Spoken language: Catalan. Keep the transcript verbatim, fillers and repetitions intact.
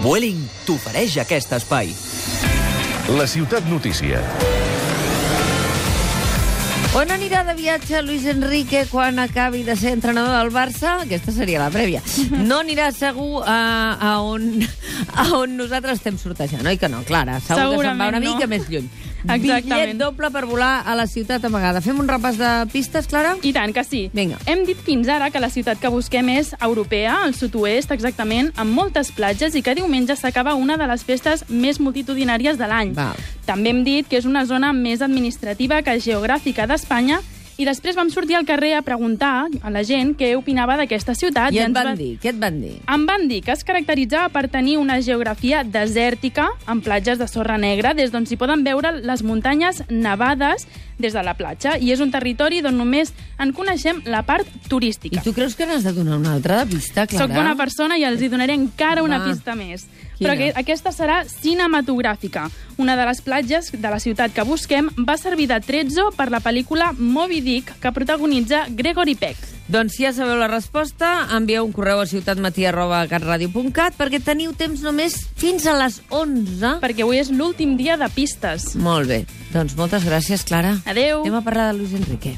Vueling t'ofereix aquest espai. La Ciutat Notícia. On anirà de viatge Luis Enrique quan acabi de ser entrenador del Barça? Aquesta seria la prèvia. No anirà segur a, a, on, a on nosaltres estem sortejant, oi que no, Clara? Segur que se'n va una no. mica més lluny. Exactament. Bitllet doble per volar a la ciutat amagada. Fem un repàs de pistes, Clara? I tant que sí. Vinga. Hem dit fins ara que la ciutat que busquem és europea, al sud-oest exactament, amb moltes platges i que diumenge s'acaba una de les festes més multitudinàries de l'any. Val. També hem dit que és una zona més administrativa que geogràfica d'Espanya. I després vam sortir al carrer a preguntar a la gent què opinava d'aquesta ciutat. I et ens van va... dir? Què et van dir? Em van dir que es caracteritzava per tenir una geografia desèrtica, amb platges de sorra negra, des d'on s'hi poden veure les muntanyes nevades des de la platja. I és un territori d'on només en coneixem la part turística. I tu creus que n'has de donar una altra de pista, Clara? Soc bona persona i els hi donaré encara una Va. pista més. Quina? Però que, aquesta serà cinematogràfica. Una de les platges de la ciutat que busquem va servir de tretzo per la pel·lícula Moby Dick, que protagonitza Gregory Peck. Doncs si ja sabeu la resposta, envieu un correu a ciutatmatí arroba catradio punt cat perquè teniu temps només fins a les onze. Perquè avui és l'últim dia de pistes. Molt bé. Doncs moltes gràcies, Clara. Adeu. Anem a parlar de Luis Enrique.